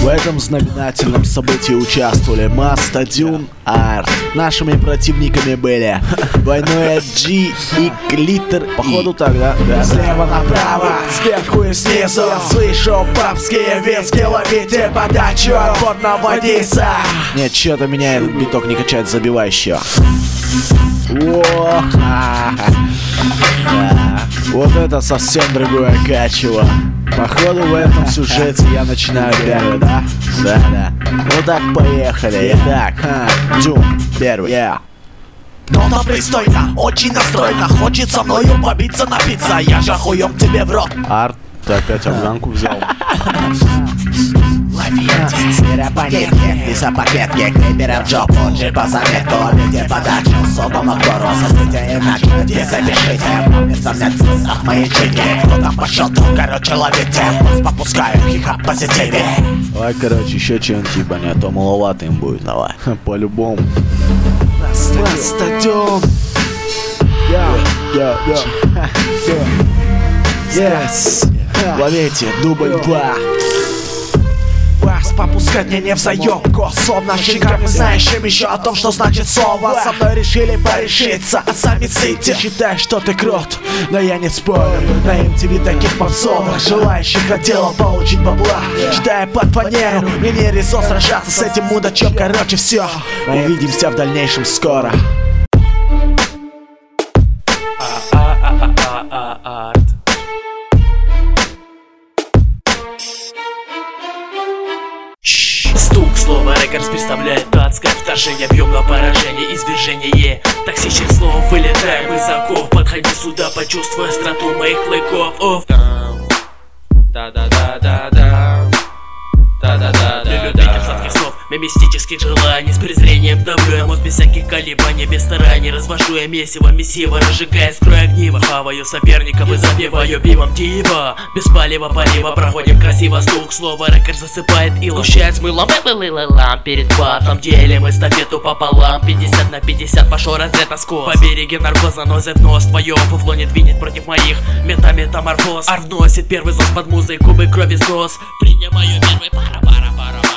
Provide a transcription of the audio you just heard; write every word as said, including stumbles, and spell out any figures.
В этом знаменательном событии участвовали Маста, Дюн, Арт. Нашими противниками были Двойное G и Глиттер. Походу так, да? Да. Слева направо, сверху и снизу я слышу бабские виски, ловите подачу, отбор наводится. Нет, что-то меня этот биток не качает, забивай еще. О, да. Вот это совсем другое качево. Походу в этом сюжете я начинаю первый, да? Да, да. Ну так, поехали. Итак, Дюн, первый. Yeah. Нота пристойно, очень настроена, хочет со мною побиться, напиться, я же хуем тебе в рот. Арт, ты опять афганку взял. Ловите, сиропанетки, лесопакетки, клейперов джоб, он же по заметку, ловите подачу, особому актору, создайте иначе, где запишите, помнится мне цисах мои чики, кто там пошел, то, короче, ловите, вас попускаю, хиха, позитиве. Давай, короче, еще что-нибудь ебани, а то маловато им будет, давай, по-любому. Стадион. Yes. Ловите, дубль два. Вас попускать мне не в заебку, словно щеками знающим еще о том, что значит слово. Со мной решили порешиться, а сами сыти. Считай, что ты крут, но я не спорю. На эм ти ви таких попсовых, желающих от дела получить бабла. Читая под фанеру, мне не резон сражаться с этим мудачом. Короче, все, увидимся в дальнейшем скоро. Стук, слово рекордс представляет адское вторжение. Бьем на поражение, извержение. Токсичных слов вылетаем из оков. Подходи сюда, почувствуй остроту моих клыков. Оф. Да-да-да-да-да. Да-да-да-да-да. Для любителей сладких слов, мистических желаний, с презрением давлю я мозг без всяких колебаний, без стараний. Развожу я месиво, месиво, разжигая строй огниво. Хаваю соперников и забиваю пивом диво. Без палева, полива, проходим красиво. Стук, слово рекорд засыпает и лущает с мылом. Лам перед батом, делим эстафету пополам. Пятьдесят на пятьдесят пошел разряд оскос. По береге наркоза носит нос, твое фуфло не двинет против моих. Мета-метаморфоз. Арт вносит первый зос под музыку, кубы крови снос. Принимаю первый пара-пара-пара.